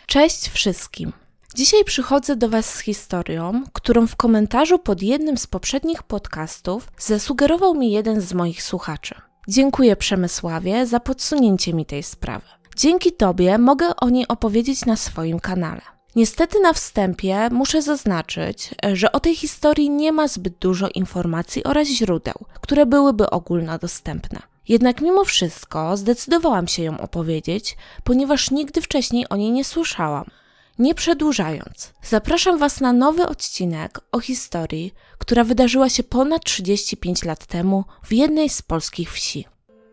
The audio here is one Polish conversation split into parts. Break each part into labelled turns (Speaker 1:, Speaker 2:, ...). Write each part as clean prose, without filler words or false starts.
Speaker 1: Cześć wszystkim! Dzisiaj przychodzę do Was z historią, którą w komentarzu pod jednym z poprzednich podcastów zasugerował mi jeden z moich słuchaczy. Dziękuję Przemysławie za podsunięcie mi tej sprawy. Dzięki Tobie mogę o niej opowiedzieć na swoim kanale. Niestety na wstępie muszę zaznaczyć, że o tej historii nie ma zbyt dużo informacji oraz źródeł, które byłyby ogólnodostępne. Jednak mimo wszystko zdecydowałam się ją opowiedzieć, ponieważ nigdy wcześniej o niej nie słyszałam. Nie przedłużając, zapraszam Was na nowy odcinek o historii, która wydarzyła się ponad 35 lat temu w jednej z polskich wsi.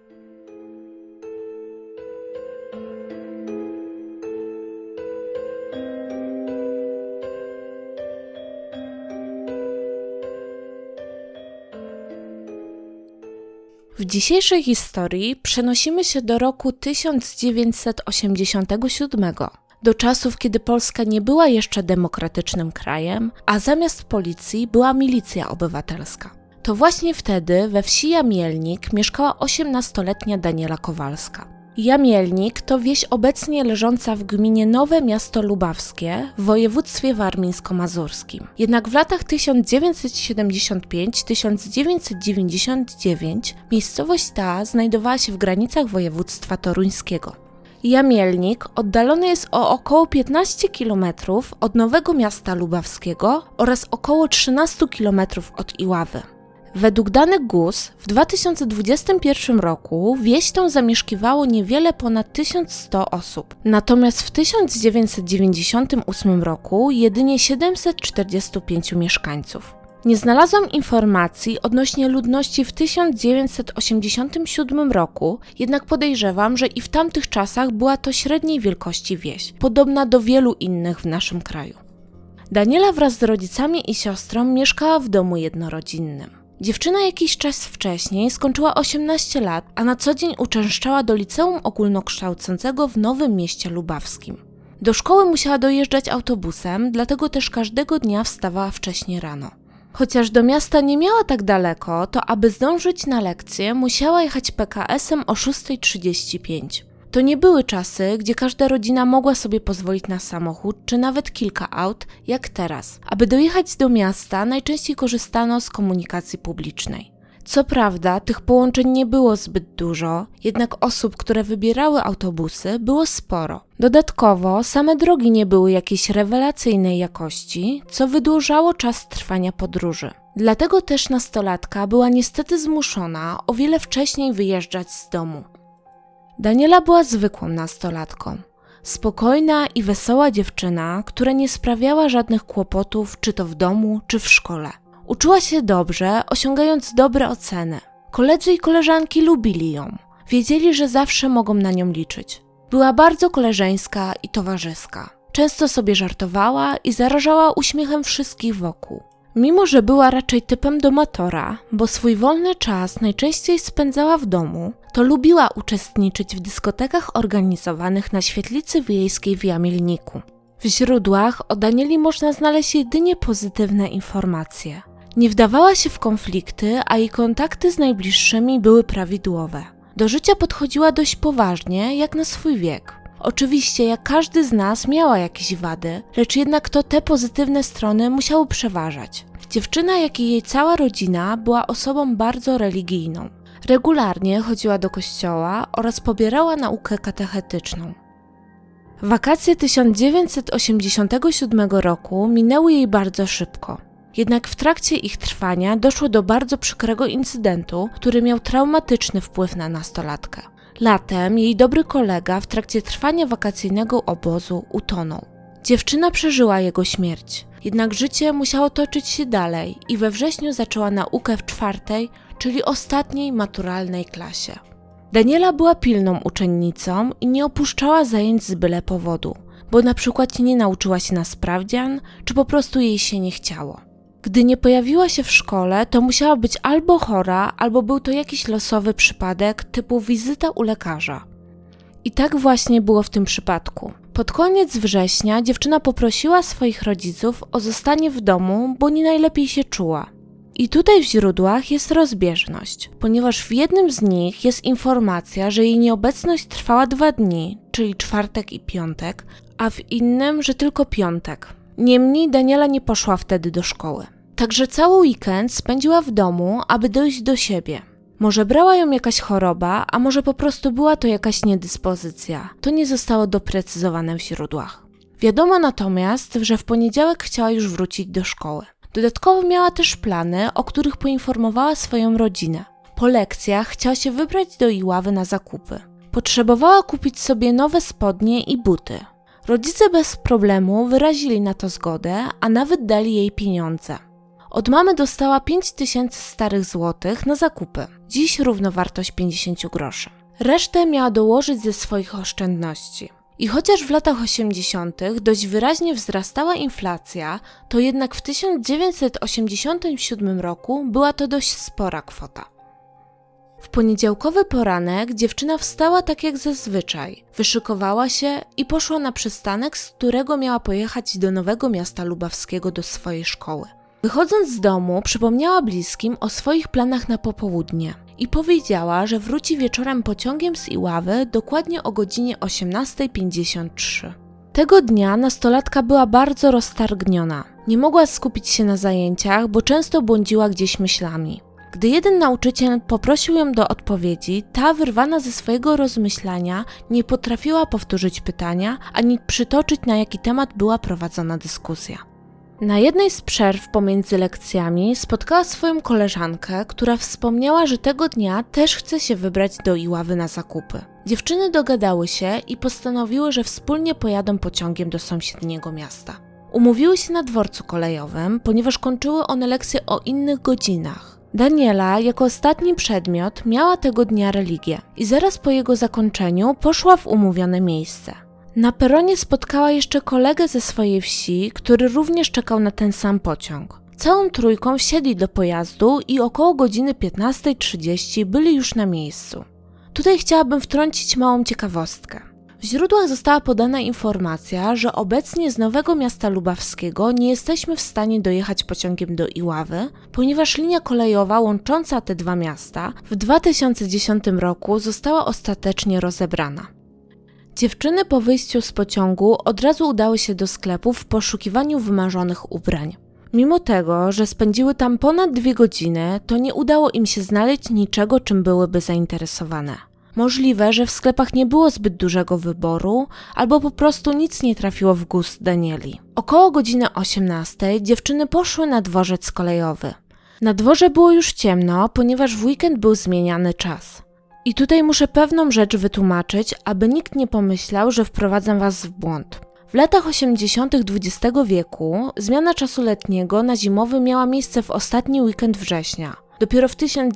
Speaker 1: W dzisiejszej historii przenosimy się do roku 1987, do czasów, kiedy Polska nie była jeszcze demokratycznym krajem, a zamiast policji była milicja obywatelska. To właśnie wtedy we wsi Jamielnik mieszkała 18-letnia Daniela Kowalska. Jamielnik to wieś obecnie leżąca w gminie Nowe Miasto Lubawskie w województwie warmińsko-mazurskim. Jednak w latach 1975-1999 miejscowość ta znajdowała się w granicach województwa toruńskiego. Jamielnik oddalony jest o około 15 km od Nowego Miasta Lubawskiego oraz około 13 km od Iławy. Według danych GUS w 2021 roku wieś tą zamieszkiwało niewiele ponad 1100 osób, natomiast w 1998 roku jedynie 745 mieszkańców. Nie znalazłam informacji odnośnie ludności w 1987 roku, jednak podejrzewam, że i w tamtych czasach była to średniej wielkości wieś, podobna do wielu innych w naszym kraju. Daniela wraz z rodzicami i siostrą mieszkała w domu jednorodzinnym. Dziewczyna jakiś czas wcześniej skończyła 18 lat, a na co dzień uczęszczała do liceum ogólnokształcącego w Nowym Mieście Lubawskim. Do szkoły musiała dojeżdżać autobusem, dlatego też każdego dnia wstawała wcześnie rano. Chociaż do miasta nie miała tak daleko, to aby zdążyć na lekcję, musiała jechać PKS-em o 6:35. To nie były czasy, gdzie każda rodzina mogła sobie pozwolić na samochód, czy nawet kilka aut, jak teraz. Aby dojechać do miasta, najczęściej korzystano z komunikacji publicznej. Co prawda, tych połączeń nie było zbyt dużo, jednak osób, które wybierały autobusy, było sporo. Dodatkowo, same drogi nie były jakiejś rewelacyjnej jakości, co wydłużało czas trwania podróży. Dlatego też nastolatka była niestety zmuszona o wiele wcześniej wyjeżdżać z domu. Daniela była zwykłą nastolatką. Spokojna i wesoła dziewczyna, która nie sprawiała żadnych kłopotów, czy to w domu, czy w szkole. Uczyła się dobrze, osiągając dobre oceny. Koledzy i koleżanki lubili ją. Wiedzieli, że zawsze mogą na nią liczyć. Była bardzo koleżeńska i towarzyska. Często sobie żartowała i zarażała uśmiechem wszystkich wokół. Mimo że była raczej typem domatora, bo swój wolny czas najczęściej spędzała w domu, to lubiła uczestniczyć w dyskotekach organizowanych na świetlicy wiejskiej w Jamielniku. W źródłach o Danieli można znaleźć jedynie pozytywne informacje. Nie wdawała się w konflikty, a jej kontakty z najbliższymi były prawidłowe. Do życia podchodziła dość poważnie, jak na swój wiek. Oczywiście, jak każdy z nas miała jakieś wady, lecz jednak to te pozytywne strony musiały przeważać. Dziewczyna, jak i jej cała rodzina, była osobą bardzo religijną. Regularnie chodziła do kościoła oraz pobierała naukę katechetyczną. Wakacje 1987 roku minęły jej bardzo szybko. Jednak w trakcie ich trwania doszło do bardzo przykrego incydentu, który miał traumatyczny wpływ na nastolatkę. Latem jej dobry kolega w trakcie trwania wakacyjnego obozu utonął. Dziewczyna przeżyła jego śmierć, jednak życie musiało toczyć się dalej i we wrześniu zaczęła naukę w 4., czyli ostatniej maturalnej klasie. Daniela była pilną uczennicą i nie opuszczała zajęć z byle powodu, bo na przykład nie nauczyła się na sprawdzian, czy po prostu jej się nie chciało. Gdy nie pojawiła się w szkole, to musiała być albo chora, albo był to jakiś losowy przypadek typu wizyta u lekarza. I tak właśnie było w tym przypadku. Pod koniec września dziewczyna poprosiła swoich rodziców o zostanie w domu, bo nie najlepiej się czuła. I tutaj w źródłach jest rozbieżność, ponieważ w jednym z nich jest informacja, że jej nieobecność trwała 2 dni, czyli czwartek i piątek, a w innym, że tylko piątek. Niemniej Daniela nie poszła wtedy do szkoły. Także cały weekend spędziła w domu, aby dojść do siebie. Może brała ją jakaś choroba, a może po prostu była to jakaś niedyspozycja. To nie zostało doprecyzowane w źródłach. Wiadomo natomiast, że w poniedziałek chciała już wrócić do szkoły. Dodatkowo miała też plany, o których poinformowała swoją rodzinę. Po lekcjach chciała się wybrać do Iławy na zakupy. Potrzebowała kupić sobie nowe spodnie i buty. Rodzice bez problemu wyrazili na to zgodę, a nawet dali jej pieniądze. Od mamy dostała 5000 starych złotych na zakupy, dziś równowartość 50 groszy. Resztę miała dołożyć ze swoich oszczędności. I chociaż w latach 80. dość wyraźnie wzrastała inflacja, to jednak w 1987 roku była to dość spora kwota. W poniedziałkowy poranek dziewczyna wstała tak jak zazwyczaj, wyszykowała się i poszła na przystanek, z którego miała pojechać do Nowego Miasta Lubawskiego do swojej szkoły. Wychodząc z domu, przypomniała bliskim o swoich planach na popołudnie i powiedziała, że wróci wieczorem pociągiem z Iławy dokładnie o godzinie 18:53. Tego dnia nastolatka była bardzo roztargniona. Nie mogła skupić się na zajęciach, bo często błądziła gdzieś myślami. Gdy jeden nauczyciel poprosił ją do odpowiedzi, ta wyrwana ze swojego rozmyślania nie potrafiła powtórzyć pytania, ani przytoczyć, na jaki temat była prowadzona dyskusja. Na jednej z przerw pomiędzy lekcjami spotkała swoją koleżankę, która wspomniała, że tego dnia też chce się wybrać do Iławy na zakupy. Dziewczyny dogadały się i postanowiły, że wspólnie pojadą pociągiem do sąsiedniego miasta. Umówiły się na dworcu kolejowym, ponieważ kończyły one lekcje o innych godzinach. Daniela jako ostatni przedmiot miała tego dnia religię i zaraz po jego zakończeniu poszła w umówione miejsce. Na peronie spotkała jeszcze kolegę ze swojej wsi, który również czekał na ten sam pociąg. Całą trójką wsiedli do pojazdu i około godziny 15:30 byli już na miejscu. Tutaj chciałabym wtrącić małą ciekawostkę. W źródłach została podana informacja, że obecnie z Nowego Miasta Lubawskiego nie jesteśmy w stanie dojechać pociągiem do Iławy, ponieważ linia kolejowa łącząca te dwa miasta w 2010 roku została ostatecznie rozebrana. Dziewczyny po wyjściu z pociągu od razu udały się do sklepu w poszukiwaniu wymarzonych ubrań. Mimo tego, że spędziły tam ponad 2 godziny, to nie udało im się znaleźć niczego, czym byłyby zainteresowane. Możliwe, że w sklepach nie było zbyt dużego wyboru, albo po prostu nic nie trafiło w gust Danieli. Około godziny 18 dziewczyny poszły na dworzec kolejowy. Na dworze było już ciemno, ponieważ w weekend był zmieniany czas. I tutaj muszę pewną rzecz wytłumaczyć, aby nikt nie pomyślał, że wprowadzam was w błąd. W latach 80. XX wieku zmiana czasu letniego na zimowy miała miejsce w ostatni weekend września. Dopiero w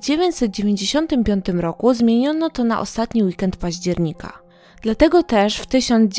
Speaker 1: 1995 roku zmieniono to na ostatni weekend października. Dlatego też w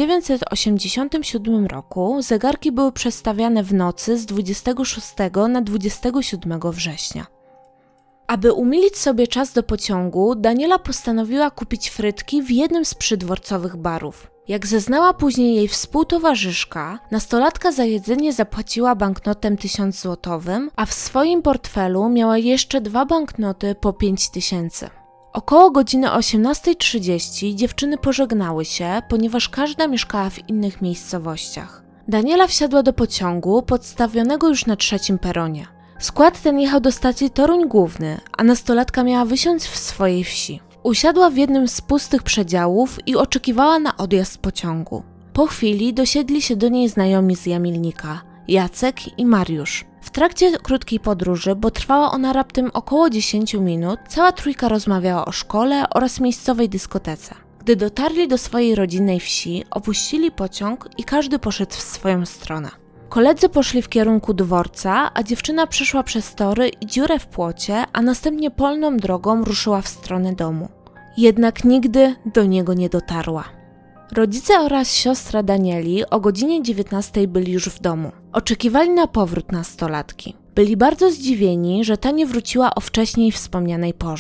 Speaker 1: 1987 roku zegarki były przestawiane w nocy z 26 na 27 września. Aby umilić sobie czas do pociągu, Daniela postanowiła kupić frytki w jednym z przydworcowych barów. Jak zeznała później jej współtowarzyszka, nastolatka za jedzenie zapłaciła banknotem 1000-złotowym, a w swoim portfelu miała jeszcze 2 banknoty po 5000. Około godziny 18:30 dziewczyny pożegnały się, ponieważ każda mieszkała w innych miejscowościach. Daniela wsiadła do pociągu podstawionego już na 3. peronie. Skład ten jechał do stacji Toruń Główny, a nastolatka miała wysiąść w swojej wsi. Usiadła w jednym z pustych przedziałów i oczekiwała na odjazd pociągu. Po chwili dosiedli się do niej znajomi z Jamilnika, Jacek i Mariusz. W trakcie krótkiej podróży, bo trwała ona raptem około 10 minut, cała trójka rozmawiała o szkole oraz miejscowej dyskotece. Gdy dotarli do swojej rodzinnej wsi, opuścili pociąg i każdy poszedł w swoją stronę. Koledzy poszli w kierunku dworca, a dziewczyna przeszła przez tory i dziurę w płocie, a następnie polną drogą ruszyła w stronę domu. Jednak nigdy do niego nie dotarła. Rodzice oraz siostra Danieli o godzinie 19 byli już w domu. Oczekiwali na powrót nastolatki. Byli bardzo zdziwieni, że ta nie wróciła o wcześniej wspomnianej porze.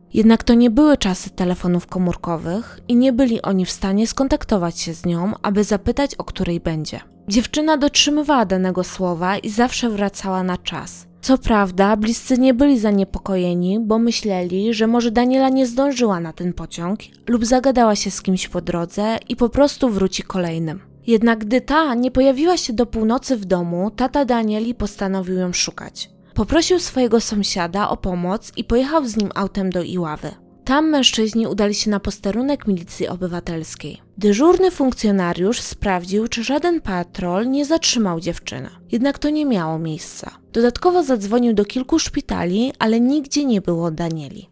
Speaker 1: Jednak to nie były czasy telefonów komórkowych i nie byli oni w stanie skontaktować się z nią, aby zapytać, o której będzie. Dziewczyna dotrzymywała danego słowa i zawsze wracała na czas. Co prawda, bliscy nie byli zaniepokojeni, bo myśleli, że może Daniela nie zdążyła na ten pociąg lub zagadała się z kimś po drodze i po prostu wróci kolejnym. Jednak gdy ta nie pojawiła się do północy w domu, tata Danieli postanowił ją szukać. Poprosił swojego sąsiada o pomoc i pojechał z nim autem do Iławy. Tam mężczyźni udali się na posterunek milicji obywatelskiej. Dyżurny funkcjonariusz sprawdził, czy żaden patrol nie zatrzymał dziewczyny. Jednak to nie miało miejsca. Dodatkowo zadzwonił do kilku szpitali, ale nigdzie nie było Danieli.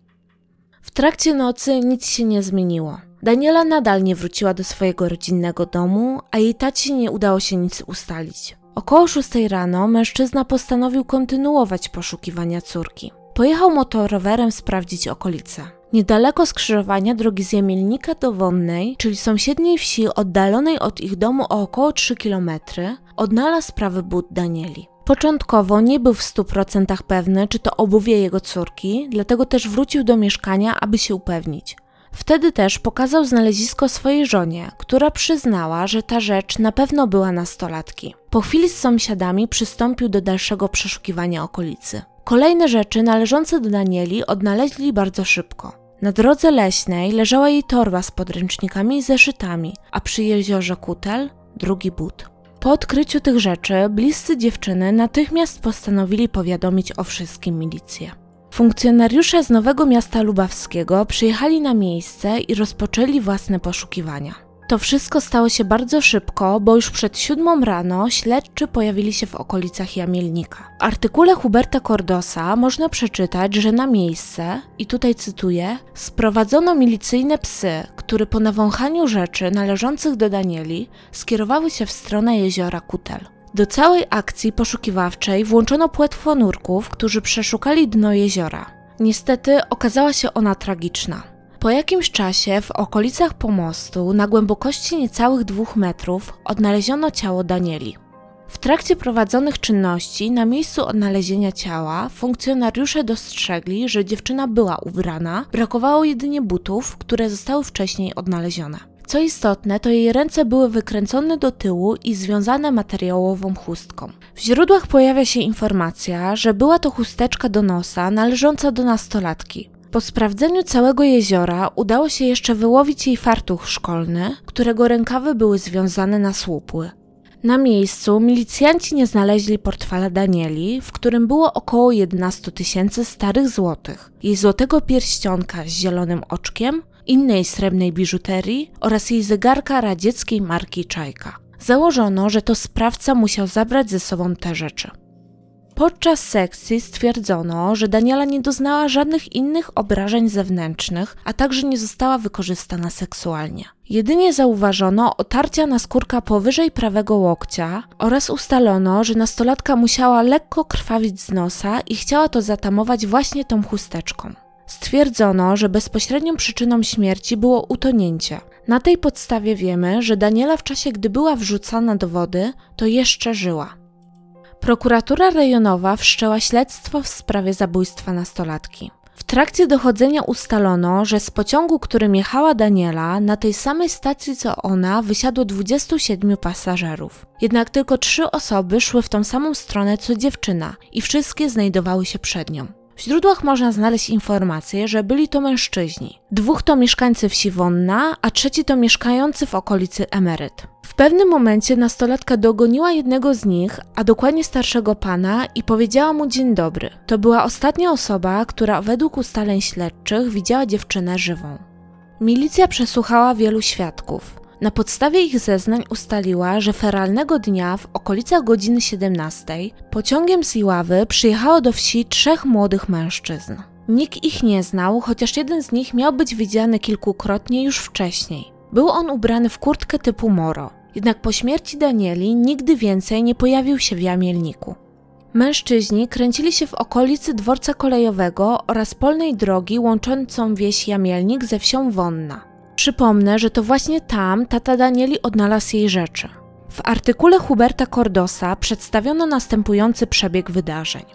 Speaker 1: W trakcie nocy nic się nie zmieniło. Daniela nadal nie wróciła do swojego rodzinnego domu, a jej tacie nie udało się nic ustalić. Około 6 rano mężczyzna postanowił kontynuować poszukiwania córki. Pojechał motorowerem sprawdzić okolice. Niedaleko skrzyżowania drogi z Jamielnika do Wonnej, czyli sąsiedniej wsi oddalonej od ich domu o około 3 km, odnalazł prawy but Danieli. Początkowo nie był w 100% pewny, czy to obuwie jego córki, dlatego też wrócił do mieszkania, aby się upewnić. Wtedy też pokazał znalezisko swojej żonie, która przyznała, że ta rzecz na pewno była nastolatki. Po chwili z sąsiadami przystąpił do dalszego przeszukiwania okolicy. Kolejne rzeczy należące do Danieli odnaleźli bardzo szybko. Na drodze leśnej leżała jej torba z podręcznikami i zeszytami, a przy jeziorze Kutel drugi but. Po odkryciu tych rzeczy bliscy dziewczyny natychmiast postanowili powiadomić o wszystkim milicję. Funkcjonariusze z Nowego Miasta Lubawskiego przyjechali na miejsce i rozpoczęli własne poszukiwania. To wszystko stało się bardzo szybko, bo już przed 7 rano śledczy pojawili się w okolicach Jamielnika. W artykule Huberta Cordosa można przeczytać, że na miejsce, i tutaj cytuję, sprowadzono milicyjne psy, które po nawąchaniu rzeczy należących do Danieli skierowały się w stronę jeziora Kutel. Do całej akcji poszukiwawczej włączono płetwonurków, którzy przeszukali dno jeziora. Niestety okazała się ona tragiczna. Po jakimś czasie w okolicach pomostu na głębokości niecałych 2 metrów odnaleziono ciało Danieli. W trakcie prowadzonych czynności na miejscu odnalezienia ciała funkcjonariusze dostrzegli, że dziewczyna była ubrana, brakowało jedynie butów, które zostały wcześniej odnalezione. Co istotne, to jej ręce były wykręcone do tyłu i związane materiałową chustką. W źródłach pojawia się informacja, że była to chusteczka do nosa należąca do nastolatki. Po sprawdzeniu całego jeziora udało się jeszcze wyłowić jej fartuch szkolny, którego rękawy były związane na słupły. Na miejscu milicjanci nie znaleźli portfela Danieli, w którym było około 11 000 starych złotych, jej złotego pierścionka z zielonym oczkiem, innej srebrnej biżuterii oraz jej zegarka radzieckiej marki Czajka. Założono, że to sprawca musiał zabrać ze sobą te rzeczy. Podczas sekcji stwierdzono, że Daniela nie doznała żadnych innych obrażeń zewnętrznych, a także nie została wykorzystana seksualnie. Jedynie zauważono otarcia naskórka powyżej prawego łokcia oraz ustalono, że nastolatka musiała lekko krwawić z nosa i chciała to zatamować właśnie tą chusteczką. Stwierdzono, że bezpośrednią przyczyną śmierci było utonięcie. Na tej podstawie wiemy, że Daniela w czasie, gdy była wrzucana do wody, to jeszcze żyła. Prokuratura rejonowa wszczęła śledztwo w sprawie zabójstwa nastolatki. W trakcie dochodzenia ustalono, że z pociągu, którym jechała Daniela, na tej samej stacji co ona wysiadło 27 pasażerów. Jednak tylko 3 osoby szły w tą samą stronę co dziewczyna i wszystkie znajdowały się przed nią. W źródłach można znaleźć informację, że byli to mężczyźni. 2 to mieszkańcy wsi Wonna, a 3 to mieszkający w okolicy emeryt. W pewnym momencie nastolatka dogoniła jednego z nich, a dokładnie starszego pana, i powiedziała mu dzień dobry. To była ostatnia osoba, która według ustaleń śledczych widziała dziewczynę żywą. Milicja przesłuchała wielu świadków. Na podstawie ich zeznań ustaliła, że feralnego dnia w okolicach godziny 17 pociągiem z Iławy przyjechało do wsi 3 młodych mężczyzn. Nikt ich nie znał, chociaż jeden z nich miał być widziany kilkukrotnie już wcześniej. Był on ubrany w kurtkę typu moro, jednak po śmierci Danieli nigdy więcej nie pojawił się w Jamielniku. Mężczyźni kręcili się w okolicy dworca kolejowego oraz polnej drogi łączącą wieś Jamielnik ze wsią Wonna. Przypomnę, że to właśnie tam tata Danieli odnalazł jej rzeczy. W artykule Huberta Cordosa przedstawiono następujący przebieg wydarzeń.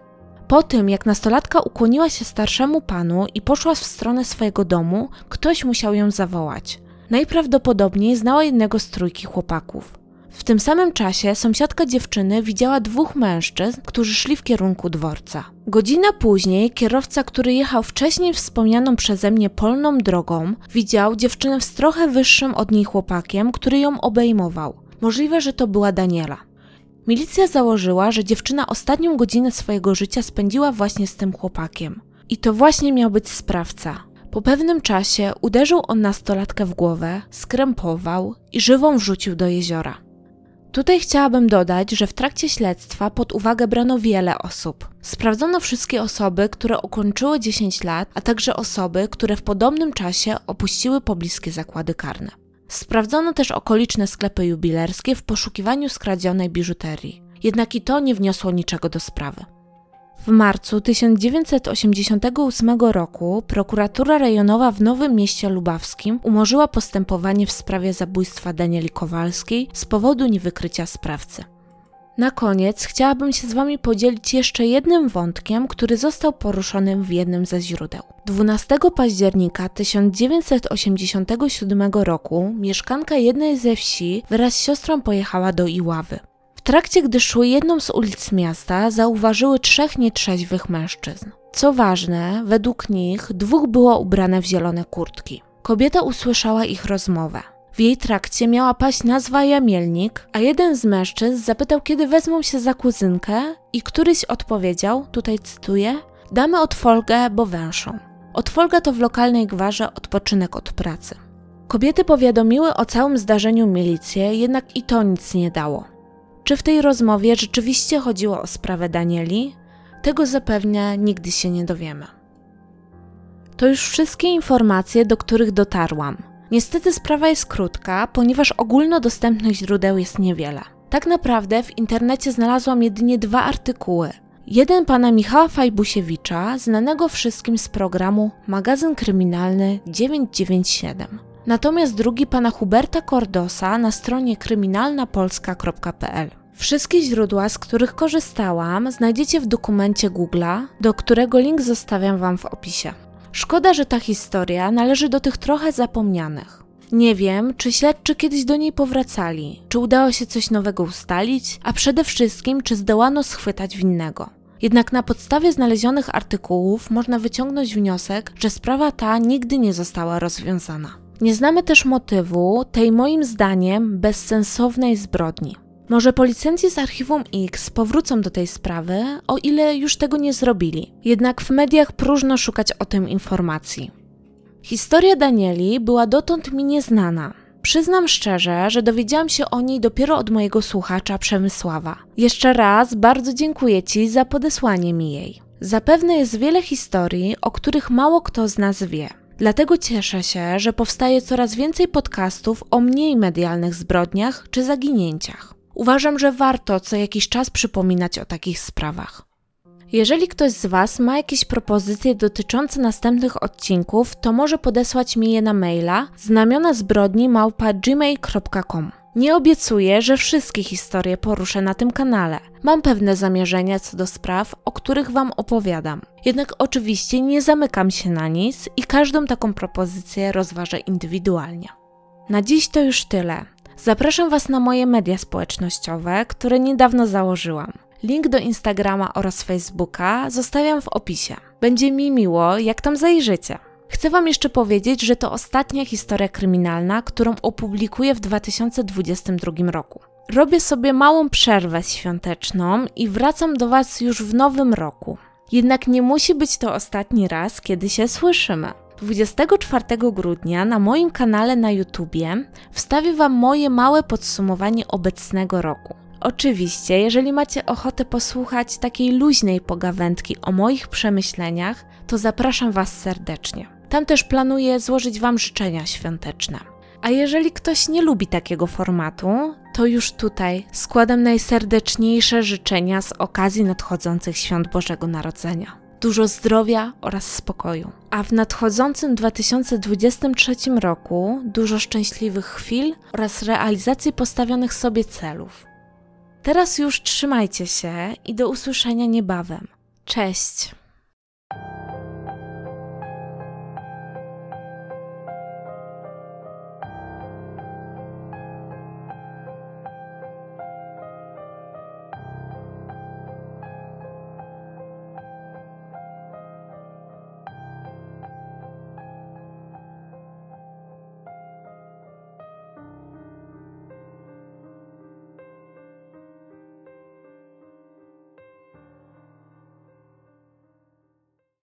Speaker 1: Po tym, jak nastolatka ukłoniła się starszemu panu i poszła w stronę swojego domu, ktoś musiał ją zawołać. Najprawdopodobniej znała jednego z trójki chłopaków. W tym samym czasie sąsiadka dziewczyny widziała 2 mężczyzn, którzy szli w kierunku dworca. Godzinę później kierowca, który jechał wcześniej wspomnianą przeze mnie polną drogą, widział dziewczynę z trochę wyższym od niej chłopakiem, który ją obejmował. Możliwe, że to była Daniela. Milicja założyła, że dziewczyna ostatnią godzinę swojego życia spędziła właśnie z tym chłopakiem. I to właśnie miał być sprawca. Po pewnym czasie uderzył on nastolatkę w głowę, skrępował i żywą wrzucił do jeziora. Tutaj chciałabym dodać, że w trakcie śledztwa pod uwagę brano wiele osób. Sprawdzono wszystkie osoby, które ukończyły 10 lat, a także osoby, które w podobnym czasie opuściły pobliskie zakłady karne. Sprawdzono też okoliczne sklepy jubilerskie w poszukiwaniu skradzionej biżuterii. Jednak i to nie wniosło niczego do sprawy. W marcu 1988 roku prokuratura rejonowa w Nowym Mieście Lubawskim umorzyła postępowanie w sprawie zabójstwa Danieli Kowalskiej z powodu niewykrycia sprawcy. Na koniec chciałabym się z Wami podzielić jeszcze jednym wątkiem, który został poruszony w jednym ze źródeł. 12 października 1987 roku mieszkanka jednej ze wsi wraz z siostrą pojechała do Iławy. W trakcie, gdy szły jedną z ulic miasta, zauważyły 3 nietrzeźwych mężczyzn. Co ważne, według nich 2 było ubrane w zielone kurtki. Kobieta usłyszała ich rozmowę. W jej trakcie miała paść nazwa Jamielnik, a jeden z mężczyzn zapytał, kiedy wezmą się za kuzynkę i któryś odpowiedział, tutaj cytuję, damy otfolgę, bo węszą. Otfolga to w lokalnej gwarze odpoczynek od pracy. Kobiety powiadomiły o całym zdarzeniu milicję, jednak i to nic nie dało. Czy w tej rozmowie rzeczywiście chodziło o sprawę Danieli? Tego zapewne nigdy się nie dowiemy. To już wszystkie informacje, do których dotarłam. Niestety sprawa jest krótka, ponieważ ogólnodostępnych źródeł jest niewiele. Tak naprawdę w internecie znalazłam jedynie 2 artykuły. Jeden pana Michała Fajbusiewicza, znanego wszystkim z programu Magazyn Kryminalny 997. Natomiast drugi pana Huberta Kordosa na stronie kryminalnapolska.pl. Wszystkie źródła, z których korzystałam, znajdziecie w dokumencie Google'a, do którego link zostawiam Wam w opisie. Szkoda, że ta historia należy do tych trochę zapomnianych. Nie wiem, czy śledczy kiedyś do niej powracali, czy udało się coś nowego ustalić, a przede wszystkim, czy zdołano schwytać winnego. Jednak na podstawie znalezionych artykułów można wyciągnąć wniosek, że sprawa ta nigdy nie została rozwiązana. Nie znamy też motywu tej moim zdaniem bezsensownej zbrodni. Może policjanci z Archiwum X powrócą do tej sprawy, o ile już tego nie zrobili. Jednak w mediach próżno szukać o tym informacji. Historia Danieli była dotąd mi nieznana. Przyznam szczerze, że dowiedziałam się o niej dopiero od mojego słuchacza Przemysława. Jeszcze raz bardzo dziękuję Ci za podesłanie mi jej. Zapewne jest wiele historii, o których mało kto z nas wie. Dlatego cieszę się, że powstaje coraz więcej podcastów o mniej medialnych zbrodniach czy zaginięciach. Uważam, że warto co jakiś czas przypominać o takich sprawach. Jeżeli ktoś z Was ma jakieś propozycje dotyczące następnych odcinków, to może podesłać mi je na maila znamionazbrodni@gmail.com. Nie obiecuję, że wszystkie historie poruszę na tym kanale. Mam pewne zamierzenia co do spraw, o których Wam opowiadam. Jednak oczywiście nie zamykam się na nic i każdą taką propozycję rozważę indywidualnie. Na dziś to już tyle. Zapraszam Was na moje media społecznościowe, które niedawno założyłam. Link do Instagrama oraz Facebooka zostawiam w opisie. Będzie mi miło, jak tam zajrzycie. Chcę Wam jeszcze powiedzieć, że to ostatnia historia kryminalna, którą opublikuję w 2022 roku. Robię sobie małą przerwę świąteczną i wracam do Was już w nowym roku. Jednak nie musi być to ostatni raz, kiedy się słyszymy. 24 grudnia na moim kanale na YouTubie wstawię Wam moje małe podsumowanie obecnego roku. Oczywiście, jeżeli macie ochotę posłuchać takiej luźnej pogawędki o moich przemyśleniach, to zapraszam Was serdecznie. Tam też planuję złożyć Wam życzenia świąteczne. A jeżeli ktoś nie lubi takiego formatu, to już tutaj składam najserdeczniejsze życzenia z okazji nadchodzących świąt Bożego Narodzenia. Dużo zdrowia oraz spokoju. A w nadchodzącym 2023 roku dużo szczęśliwych chwil oraz realizacji postawionych sobie celów. Teraz już trzymajcie się i do usłyszenia niebawem. Cześć!